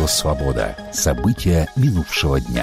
«Свобода». События минувшего дня.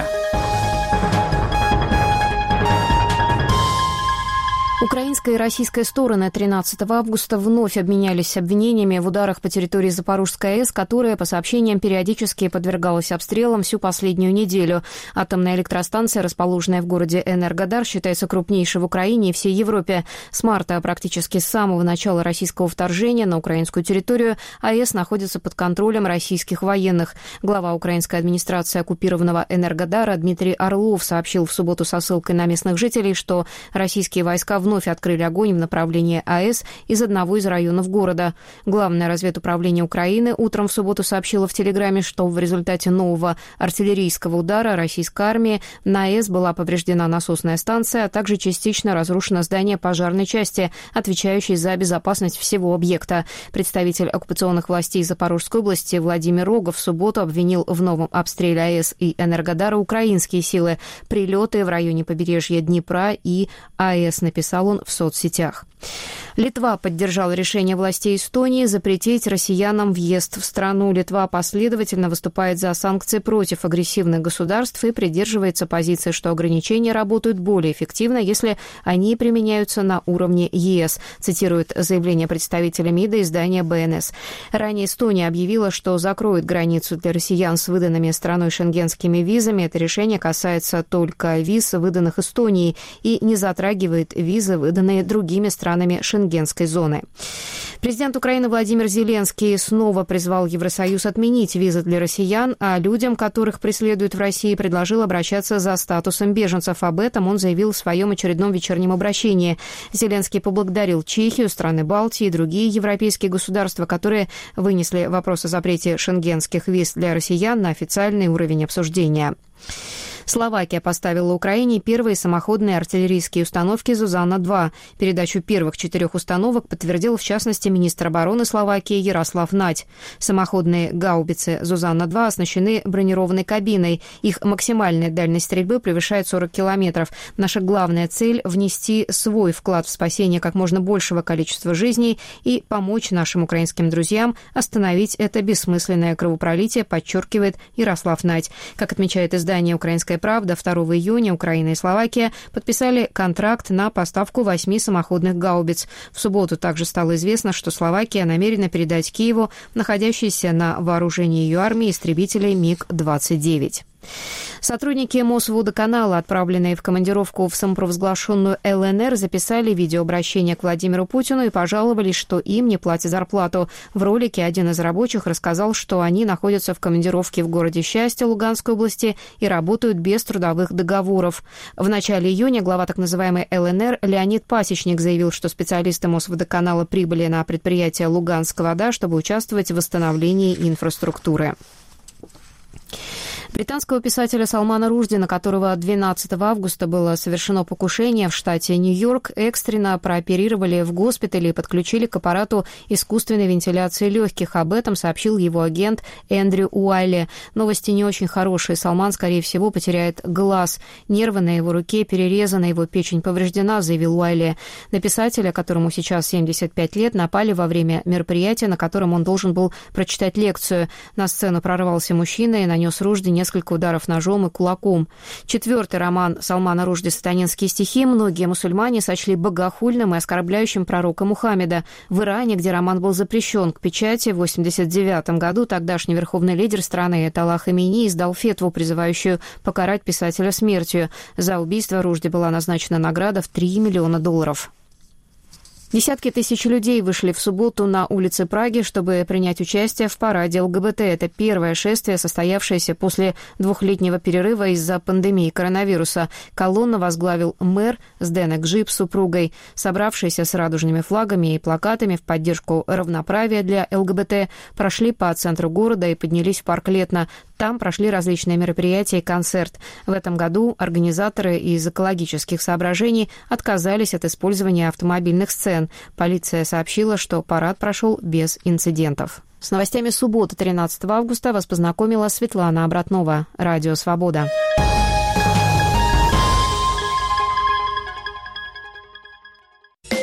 Украинская и российская стороны 13 августа вновь обменялись обвинениями в ударах по территории Запорожской АЭС, которая, по сообщениям, периодически подвергалась обстрелам всю последнюю неделю. Атомная электростанция, расположенная в городе Энергодар, считается крупнейшей в Украине и всей Европе. С марта, практически с самого начала российского вторжения на украинскую территорию, АЭС находится под контролем российских военных. Глава украинской администрации оккупированного Энергодара Дмитрий Орлов сообщил в субботу со ссылкой на местных жителей, что российские войска вновь открыли огонь в направлении АЭС из одного из районов города. Главное разведуправление Украины утром в субботу сообщило в Телеграме, что в результате нового артиллерийского удара российской армии на АЭС была повреждена насосная станция, а также частично разрушено здание пожарной части, отвечающей за безопасность всего объекта. Представитель оккупационных властей Запорожской области Владимир Рогов в субботу обвинил в новом обстреле АЭС и Энергодара украинские силы. Прилеты в районе побережья Днепра и АЭС, написал он в соцсетях. Литва поддержала решение властей Эстонии запретить россиянам въезд в страну. Литва последовательно выступает за санкции против агрессивных государств и придерживается позиции, что ограничения работают более эффективно, если они применяются на уровне ЕС, цитирует заявление представителя МИДа издания БНС. Ранее Эстония объявила, что закроет границу для россиян с выданными страной шенгенскими визами. Это решение касается только виз, выданных Эстонией, и не затрагивает визы, выданные другими странами шенгенской зоны. Президент Украины Владимир Зеленский снова призвал Евросоюз отменить визы для россиян, а людям, которых преследуют в России, предложил обращаться за статусом беженцев. Об этом он заявил в своем очередном вечернем обращении. Зеленский поблагодарил Чехию, страны Балтии и другие европейские государства, которые вынесли вопрос о запрете шенгенских виз для россиян на официальный уровень обсуждения. Словакия поставила Украине первые самоходные артиллерийские установки «Зузанна-2». Передачу первых 4 установок подтвердил, в частности, министр обороны Словакии Ярослав Надь. Самоходные гаубицы «Зузанна-2» оснащены бронированной кабиной. Их максимальная дальность стрельбы превышает 40 километров. Наша главная цель – внести свой вклад в спасение как можно большего количества жизней и помочь нашим украинским друзьям остановить это бессмысленное кровопролитие, подчеркивает Ярослав Надь. Как отмечает издание «Украинская правда», 2 июня Украина и Словакия подписали контракт на поставку 8 самоходных гаубиц. В субботу также стало известно, что Словакия намерена передать Киеву находящиеся на вооружении ее армии истребители МиГ-29. Сотрудники Мосводоканала, отправленные в командировку в самопровозглашенную ЛНР, записали видеообращение к Владимиру Путину и пожаловались, что им не платят зарплату. В ролике один из рабочих рассказал, что они находятся в командировке в городе Счастье Луганской области и работают без трудовых договоров. В начале июня глава так называемой ЛНР Леонид Пасечник заявил, что специалисты Мосводоканала прибыли на предприятие «Луганск-Вода», чтобы участвовать в восстановлении инфраструктуры. Британского писателя Салмана Ружди, на которого 12 августа было совершено покушение в штате Нью-Йорк, экстренно прооперировали в госпитале и подключили к аппарату искусственной вентиляции легких. Об этом сообщил его агент Эндрю Уайли. Новости не очень хорошие. Салман, скорее всего, потеряет глаз. Нервы на его руке перерезаны, его печень повреждена, заявил Уайли. На писателя, которому сейчас 75 лет, напали во время мероприятия, на котором он должен был прочитать лекцию. На сцену прорвался мужчина и нанес Ружди несколько ударов ножом и кулаком. 4-й роман Салмана Ружди «Сатанинские стихи» многие мусульмане сочли богохульным и оскорбляющим пророка Мухаммеда. В Иране, где роман был запрещен к печати, в 1989 году тогдашний верховный лидер страны Аятолла Хаминеи издал фетву, призывающую покарать писателя смертью. За убийство Ружди была назначена награда в $3 миллиона. Десятки тысяч людей вышли в субботу на улицы Праги, чтобы принять участие в параде ЛГБТ. Это первое шествие, состоявшееся после 2-летнего перерыва из-за пандемии коронавируса. Колонну возглавил мэр Зденек Гжип с супругой. Собравшиеся с радужными флагами и плакатами в поддержку равноправия для ЛГБТ прошли по центру города и поднялись в парк Летно. Там прошли различные мероприятия и концерт. В этом году организаторы из экологических соображений отказались от использования автомобильных сцен. Полиция сообщила, что парад прошел без инцидентов. С новостями субботы 13 августа вас познакомила Светлана Обратнова. Радио «Свобода».